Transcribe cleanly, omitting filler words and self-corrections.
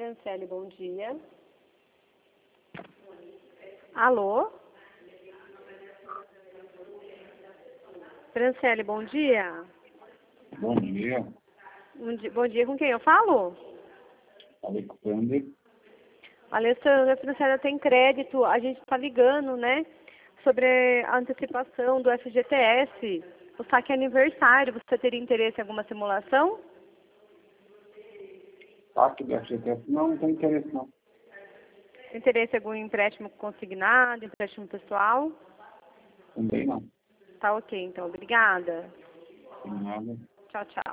Franciele, bom dia. Alô? Franciele, bom dia. Bom dia, Bom dia, com quem eu falo? Alexander. Alessandra, a Franciele tem crédito, a gente está ligando, né? Sobre a antecipação do FGTS. O saque é aniversário, você teria interesse em alguma simulação? Saque do FGTS? Não tem interesse não. Interesse em algum empréstimo consignado, empréstimo pessoal? Também não. Tá ok, então. Obrigada. Tem nada. Tchau, tchau.